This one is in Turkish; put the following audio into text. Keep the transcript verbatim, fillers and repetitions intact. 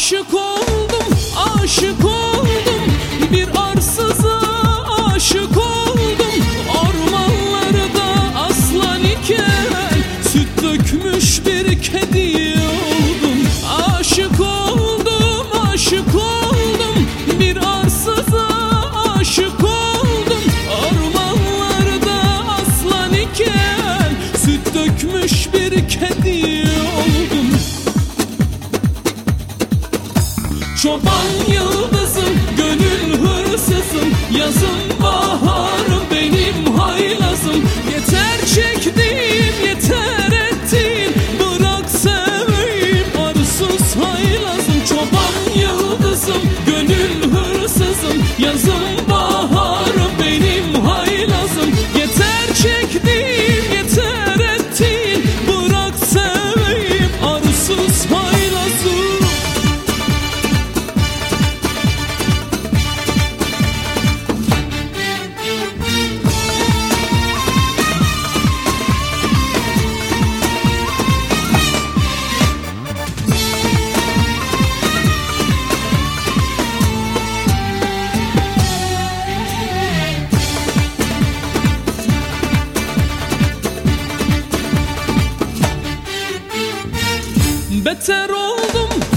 Aşık oldum, aşık oldum, bir arsıza aşık oldum. Ormanlarda aslan iken süt dökmüş bir kedi oldum. Aşık oldum, aşık oldum, bir arsıza aşık oldum. Ormanlarda aslan iken süt dökmüş bir kedi oldum. Çoban yıldızım, gönül hırsızım, yazın baharım benim haylazım. Yeter çektiğim, yeter ettiğim, bırak seveyim arsız haylazım. Çoban yıldızım, gönül hırsızım, yazın baharım benim haylazım. Yeter çektiğim, yeter ettiğim, bırak seveyim arsız haylazım. Beter oldum,